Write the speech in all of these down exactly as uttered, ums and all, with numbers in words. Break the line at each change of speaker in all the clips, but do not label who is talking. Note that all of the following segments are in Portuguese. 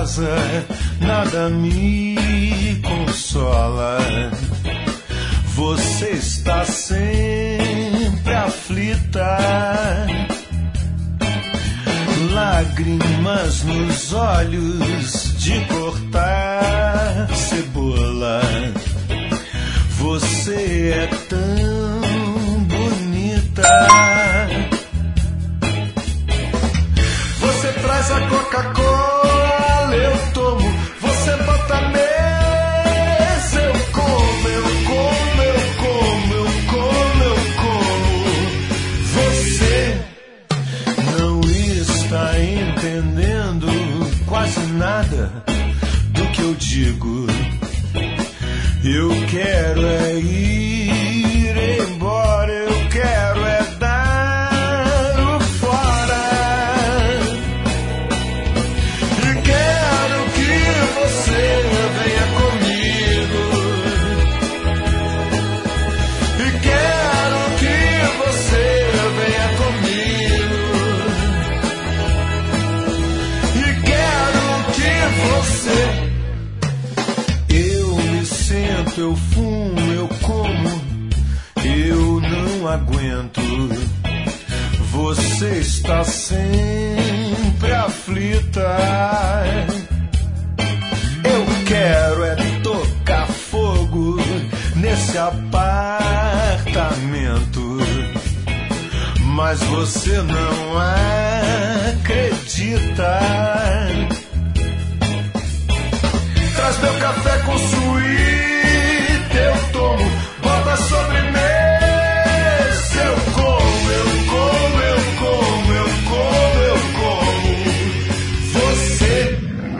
casa, nada me consola. Você está sempre aflita, lágrimas nos olhos de cortar cebola. Você é tão bonita. Você traz a Coca-Cola, eu tomo. Você bota a mesa, eu como, eu como, eu como, eu como, eu como. Você não está entendendo quase nada do que eu digo. Eu quero é ir embora, eu quero é dar o fora. E quero que você venha comigo. E quero que você venha comigo. E quero que você... Eu fumo, eu como, eu não aguento. Você está sempre aflita. Eu quero é tocar fogo nesse apartamento, mas você não acredita. Traz meu café com suíte, eu tomo, bota sobremesa, eu como, eu como, eu como, eu como, eu como. Você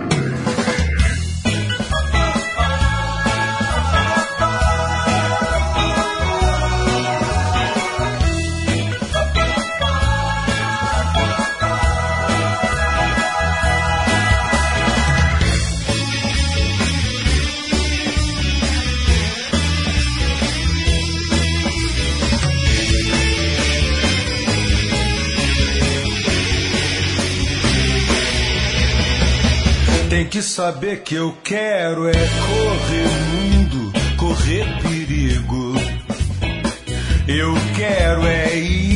tem que saber que eu quero é correr mundo, correr perigo. Eu quero é ir